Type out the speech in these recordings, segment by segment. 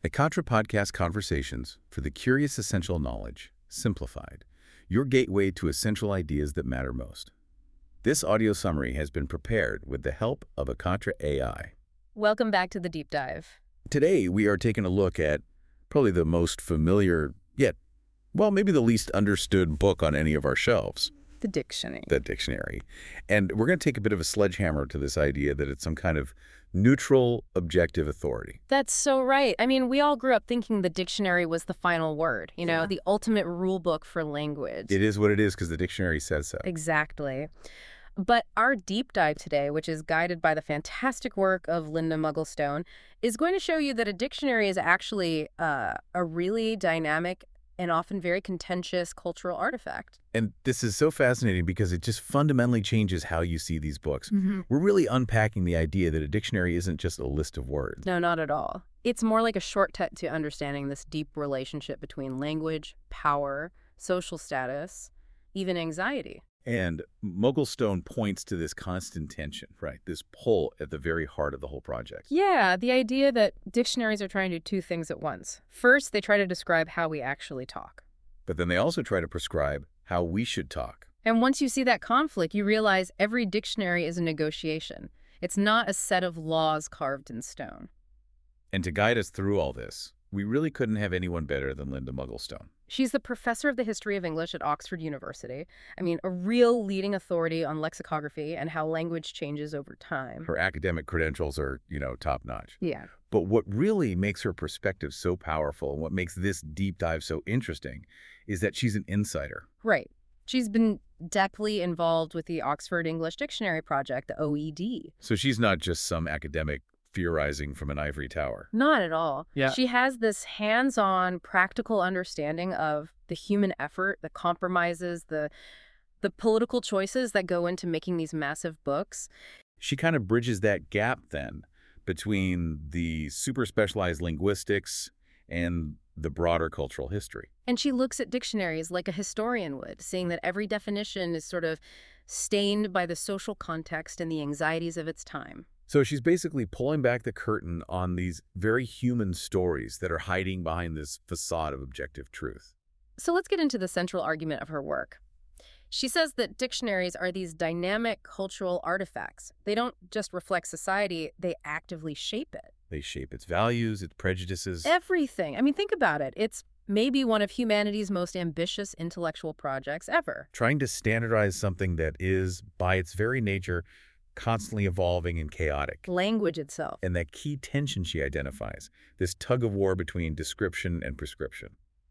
A Contra Podcast Conversations for the Curious Essential Knowledge, Simplified, your gateway to essential ideas that matter most. This audio summary has been prepared with the help of a Contra AI. Welcome back to the deep dive. Today, we are taking a look at probably the most familiar, yet, well, maybe the least understood book on any of our shelves. The dictionary. The dictionary. And we're going to take a bit of a sledgehammer to this idea that it's some kind of neutral, objective authority. That's so right. I mean, we all grew up thinking the dictionary was the final word, the ultimate rule book for language. It is what it is because the dictionary says so. Exactly. But our deep dive today, which is guided by the fantastic work of Linda Mugglestone, is going to show you that a dictionary is actually a really dynamic and often very contentious cultural artifact. And this is so fascinating because it just fundamentally changes how you see these books. We're really unpacking the idea that a dictionary isn't just a list of words. No, not at all. It's more like a shortcut to understanding this deep relationship between language, power, social status, even anxiety. And Mugglestone points to this constant tension, right? This pull at the very heart of the whole project. Yeah, the idea that dictionaries are trying to do two things at once. First, they try to describe how we actually talk. But then they also try to prescribe how we should talk. And once you see that conflict, you realize every dictionary is a negotiation. It's not a set of laws carved in stone. And to guide us through all this, we really couldn't have anyone better than Linda Mugglestone. She's the professor of the history of English at Oxford University. I mean, a real leading authority on lexicography and how language changes over time. Her academic credentials are, top-notch. Yeah. But what really makes her perspective so powerful and what makes this deep dive so interesting is that she's an insider. Right. She's been deeply involved with the Oxford English Dictionary Project, the OED. So she's not just some academic theorizing from an ivory tower. Not at all. Yeah. She has this hands-on, practical understanding of the human effort, the compromises, the political choices that go into making these massive books. She kind of bridges that gap then between the super specialized linguistics and the broader cultural history. And she looks at dictionaries like a historian would, seeing that every definition is sort of stained by the social context and the anxieties of its time. So she's basically pulling back the curtain on these very human stories that are hiding behind this facade of objective truth. So let's get into the central argument of her work. She says that dictionaries are these dynamic cultural artifacts. They don't just reflect society, they actively shape it. They shape its values, its prejudices. Everything. I mean, think about it. It's maybe one of humanity's most ambitious intellectual projects ever. Trying to standardize something that is, by its very nature, constantly evolving and chaotic. Language itself. And that key tension she identifies, this tug of war between description and prescription.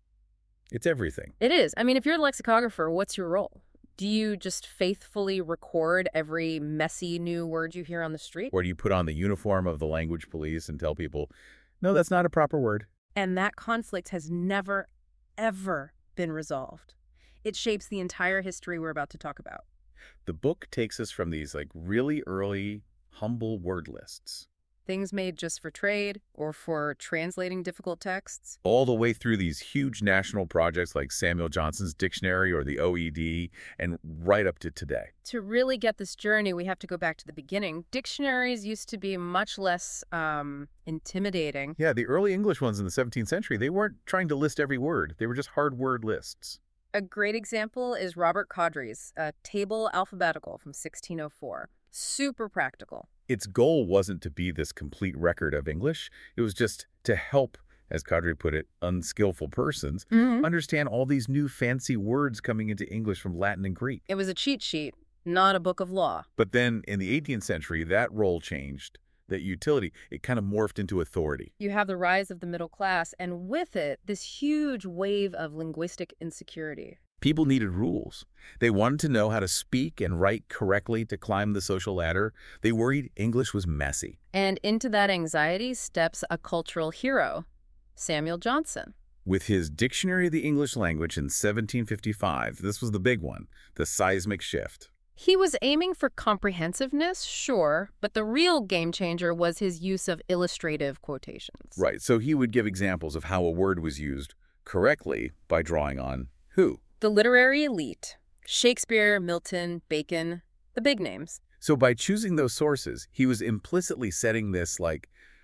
It's everything. It is. I mean, if you're a lexicographer, what's your role? Do you just faithfully record every messy new word you hear on the street? Or do you put on the uniform of the language police and tell people, no, that's not a proper word? And that conflict has never, ever been resolved. It shapes the entire history we're about to talk about. The book takes us from these really early, humble word lists. Things made just for trade or for translating difficult texts. All the way through these huge national projects like Samuel Johnson's dictionary or the OED, and right up to today. To really get this journey, we have to go back to the beginning. Dictionaries used to be much less intimidating. Yeah, the early English ones in the 17th century, they weren't trying to list every word. They were just hard word lists. A great example is Robert Cowdrey's Table Alphabetical from 1604. Super practical. Its goal wasn't to be this complete record of English. It was just to help, as Cowdrey put it, unskillful persons understand all these new fancy words coming into English from Latin and Greek. It was a cheat sheet, not a book of law. But then in the 18th century, that role changed. That utility, it kind of morphed into authority. You have the rise of the middle class, and with it, this huge wave of linguistic insecurity. People needed rules. They wanted to know how to speak and write correctly to climb the social ladder. They worried English was messy. And into that anxiety steps a cultural hero, Samuel Johnson. With his Dictionary of the English Language in 1755, this was the big one, the seismic shift. He was aiming for comprehensiveness, sure, but the real game changer was his use of illustrative quotations. Right, so he would give examples of how a word was used correctly by drawing on who? The literary elite. Shakespeare, Milton, Bacon, the big names. So by choosing those sources, he was implicitly setting this,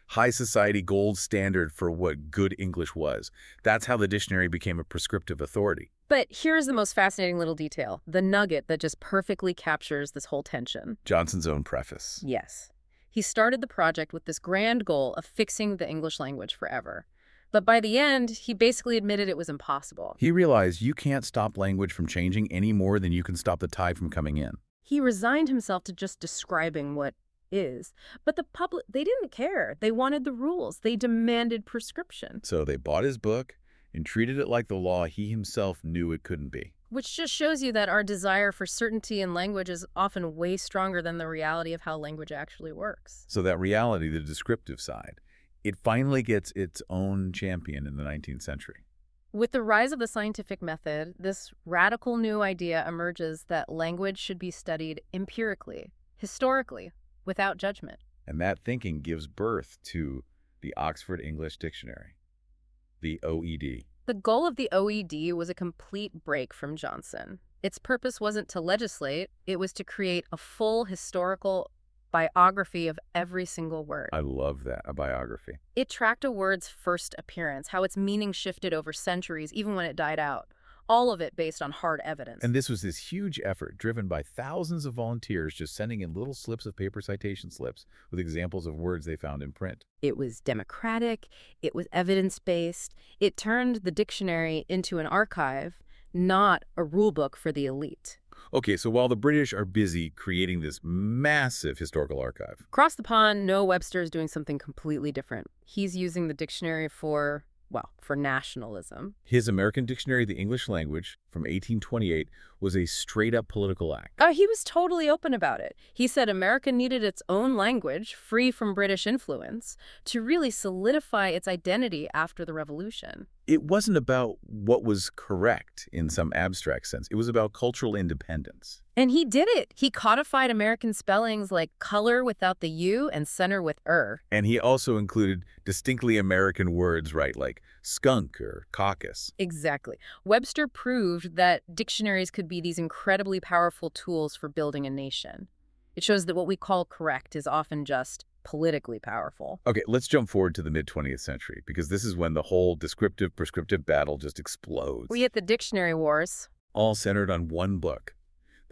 high society gold standard for what good English was. That's how the dictionary became a prescriptive authority. But here's the most fascinating little detail, the nugget that just perfectly captures this whole tension. Johnson's own preface. Yes. He started the project with this grand goal of fixing the English language forever. But by the end, he basically admitted it was impossible. He realized you can't stop language from changing any more than you can stop the tide from coming in. He resigned himself to just describing what is. But the public, they didn't care. They wanted the rules. They demanded prescription. So they bought his book and treated it like the law he himself knew it couldn't be. Which just shows you that our desire for certainty in language is often way stronger than the reality of how language actually works. So that reality, the descriptive side, it finally gets its own champion in the 19th century. With the rise of the scientific method, this radical new idea emerges that language should be studied empirically, historically, without judgment. And that thinking gives birth to the Oxford English Dictionary, the OED. The goal of the OED was a complete break from Johnson. Its purpose wasn't to legislate, it was to create a full historical biography of every single word. I love that, a biography. It tracked a word's first appearance, how its meaning shifted over centuries, even when it died out. All of it based on hard evidence. And this was this huge effort driven by thousands of volunteers just sending in little slips of paper citation slips with examples of words they found in print. It was democratic, it was evidence-based, it turned the dictionary into an archive, not a rule book for the elite. Okay, so while the British are busy creating this massive historical archive, Across the pond, Noah Webster is doing something completely different. He's using the dictionary for nationalism. his American Dictionary of the English Language from 1828 was a straight-up political act. He was totally open about it. He said America needed its own language, free from British influence, to really solidify its identity after the Revolution. It wasn't about what was correct in some abstract sense. It was about cultural independence. And he did it. He codified American spellings like color without the U and center with And he also included distinctly American words, right, like skunk or caucus. Exactly. Webster proved that dictionaries could be these incredibly powerful tools for building a nation. It shows that what we call correct is often just politically powerful. Okay, let's jump forward to the mid-20th century, because this is when the whole descriptive-prescriptive battle just explodes. We hit the dictionary wars. All centered on one book, the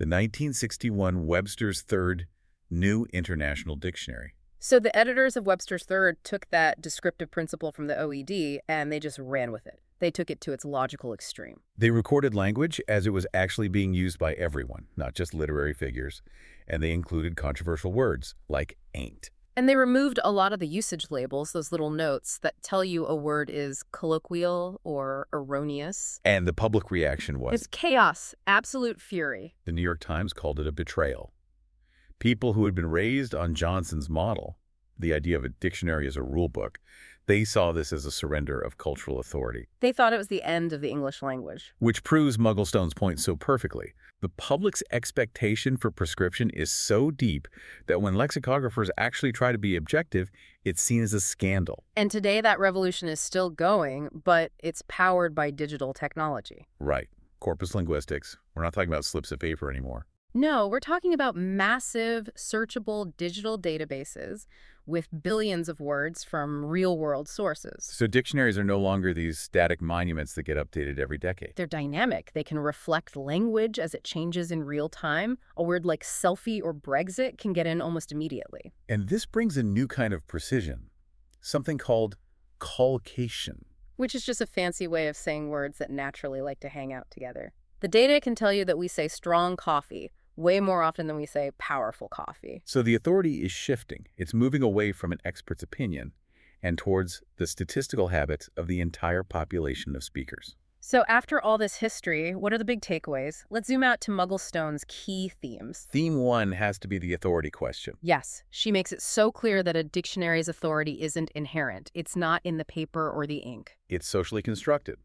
1961 Webster's Third New International Dictionary. So the editors of Webster's Third took that descriptive principle from the OED and they just ran with it. They took it to its logical extreme. They recorded language as it was actually being used by everyone, not just literary figures, and they included controversial words like ain't. And they removed a lot of the usage labels, those little notes that tell you a word is colloquial or erroneous. And the public reaction was? It's chaos, absolute fury. The New York Times called it a betrayal. People who had been raised on Johnson's model, the idea of a dictionary as a rule book, they saw this as a surrender of cultural authority. They thought it was the end of the English language. Which proves Mugglestone's point so perfectly. The public's expectation for prescription is so deep that when lexicographers actually try to be objective, it's seen as a scandal. And today that revolution is still going, but it's powered by digital technology. Right. Corpus linguistics. We're not talking about slips of paper anymore. No, we're talking about massive, searchable digital databases with billions of words from real-world sources. So dictionaries are no longer these static monuments that get updated every decade. They're dynamic. They can reflect language as it changes in real time. A word like selfie or Brexit can get in almost immediately. And this brings a new kind of precision, something called collocation. Which is just a fancy way of saying words that naturally like to hang out together. The data can tell you that we say strong coffee way more often than we say powerful coffee. So the authority is shifting. It's moving away from an expert's opinion and towards the statistical habits of the entire population of speakers. So after all this history, what are the big takeaways? Let's zoom out to Mugglestone's key themes. Theme 1 has to be the authority question. Yes, she makes it so clear that a dictionary's authority isn't inherent. It's not in the paper or the ink. It's socially constructed.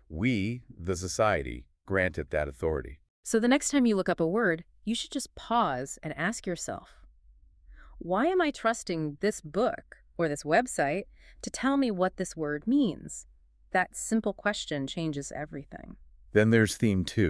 We, the society, grant it that authority. So the next time you look up a word, you should just pause and ask yourself, why am I trusting this book or this website to tell me what this word means? That simple question changes everything. Then there's theme 2,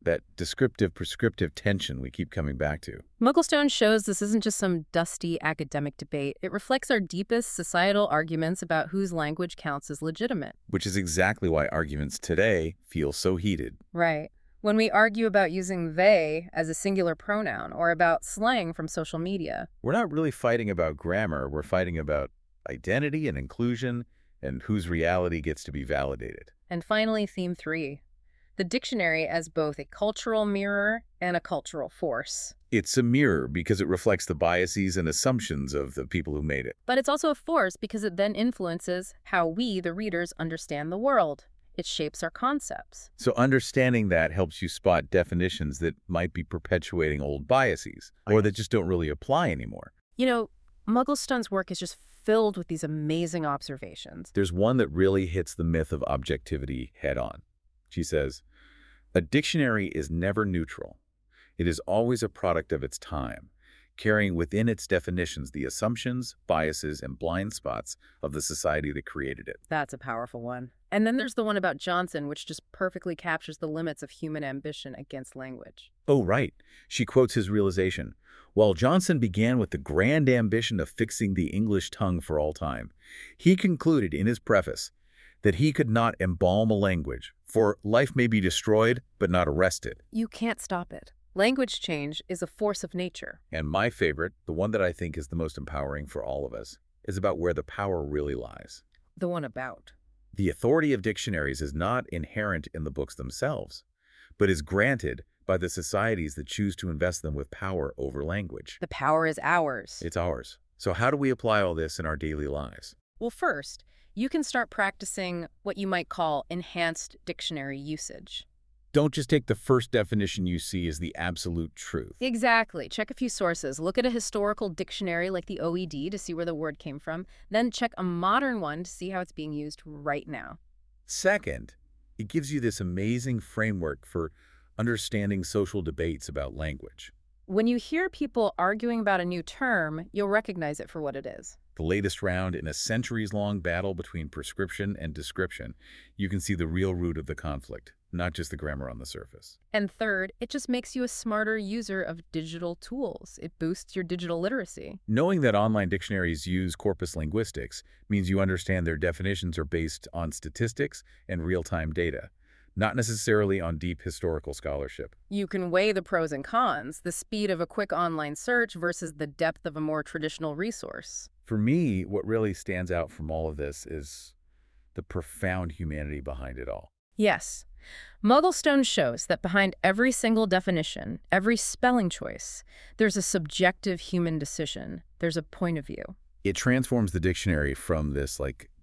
that descriptive-prescriptive tension we keep coming back to. Mugglestone shows this isn't just some dusty academic debate. It reflects our deepest societal arguments about whose language counts as legitimate. Which is exactly why arguments today feel so heated. Right. When we argue about using they as a singular pronoun or about slang from social media. We're not really fighting about grammar, we're fighting about identity and inclusion and whose reality gets to be validated. And finally, theme 3. The dictionary as both a cultural mirror and a cultural force. It's a mirror because it reflects the biases and assumptions of the people who made it. But it's also a force because it then influences how we, the readers, understand the world. It shapes our concepts. So understanding that helps you spot definitions that might be perpetuating old biases, or that just don't really apply anymore. You know, Mugglestone's work is just filled with these amazing observations. There's one that really hits the myth of objectivity head-on. She says, "A dictionary is never neutral. It is always a product of its time, carrying within its definitions the assumptions, biases, and blind spots of the society that created it." That's a powerful one. And then there's the one about Johnson, which just perfectly captures the limits of human ambition against language. Oh, right. She quotes his realization. While Johnson began with the grand ambition of fixing the English tongue for all time, he concluded in his preface that he could not embalm a language, for life may be destroyed, but not arrested. You can't stop it. Language change is a force of nature. And my favorite, the one that I think is the most empowering for all of us, is about where the power really lies. The one about. The authority of dictionaries is not inherent in the books themselves, but is granted by the societies that choose to invest them with power over language. The power is ours. It's ours. So how do we apply all this in our daily lives? Well, first, you can start practicing what you might call enhanced dictionary usage. Don't just take the first definition you see as the absolute truth. Exactly. Check a few sources. Look at a historical dictionary like the OED to see where the word came from. Then check a modern one to see how it's being used right now. Second, it gives you this amazing framework for understanding social debates about language. When you hear people arguing about a new term, you'll recognize it for what it is. The latest round in a centuries-long battle between prescription and description, you can see the real root of the conflict, not just the grammar on the surface. And third, it just makes you a smarter user of digital tools. It boosts your digital literacy. Knowing that online dictionaries use corpus linguistics means you understand their definitions are based on statistics and real-time data, not necessarily on deep historical scholarship. You can weigh the pros and cons, the speed of a quick online search versus the depth of a more traditional resource. For me, what really stands out from all of this is the profound humanity behind it all. Yes. Mugglestone shows that behind every single definition, every spelling choice, there's a subjective human decision. There's a point of view. It transforms the dictionary from this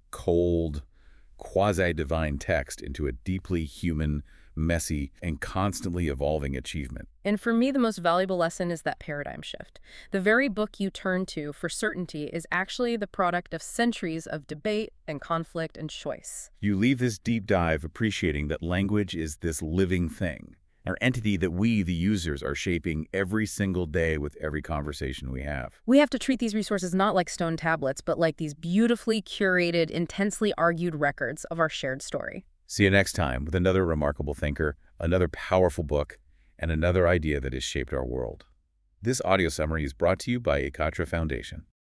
cold, quasi-divine text into a deeply human, messy, and constantly evolving achievement. And for me, the most valuable lesson is that paradigm shift. The very book you turn to for certainty is actually the product of centuries of debate and conflict and choice. You leave this deep dive appreciating that language is this living thing, an entity that we, the users, are shaping every single day with every conversation we have. We have to treat these resources not like stone tablets, but like these beautifully curated, intensely argued records of our shared story. See you next time with another remarkable thinker, another powerful book, and another idea that has shaped our world. This audio summary is brought to you by Ekatra Foundation.